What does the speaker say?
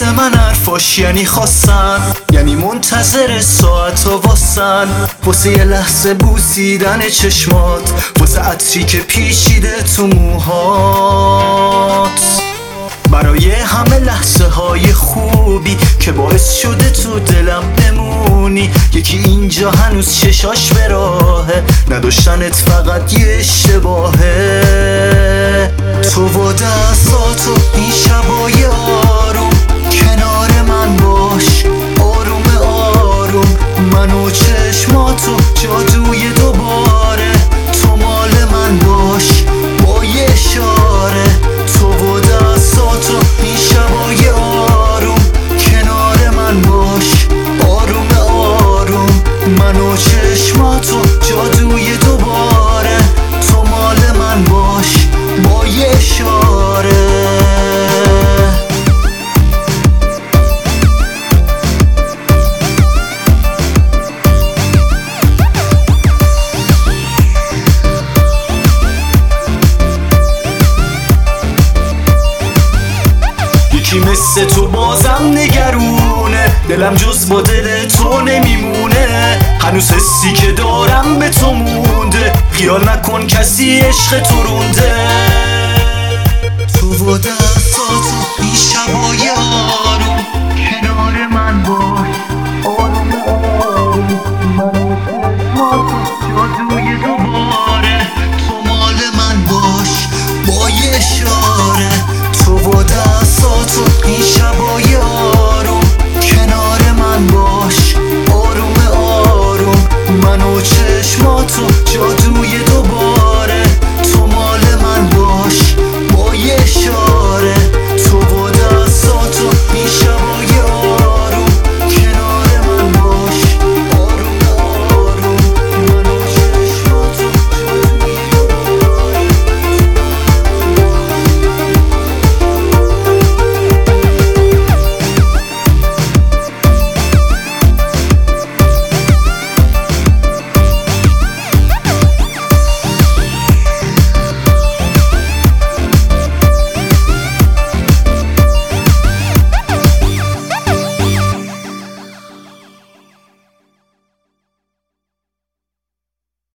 واسه من حرفاش یعنی خواستن، یعنی منتظر ساعت و واسن، واسه یه لحظه بوسیدن چشمات، واسه عطری که پیچیده تو موهات، برای همه لحظه های خوبی که باعث شده تو دلم بمونی. یکی اینجا هنوز چشاش به راهه، نداشتنت فقط یه اشتباهه. تو و دستاتو این شبای آروم کنار من باش، آروم آروم، من و چشماتو جادوی دوباره، تو مال من باش با یه اشاره. تو و دستاتو این شبای آروم کنار من باش، آروم آروم، من و چشماتو جادوی دوباره، تو مال من باش با یه اشاره. یکی مثل تو بازم نگرونه، دلم جز با دل تو نمیمونه، هنوز حسی که دارم به تو مونده، خیال نکن کسی عشق تو رونده. تو و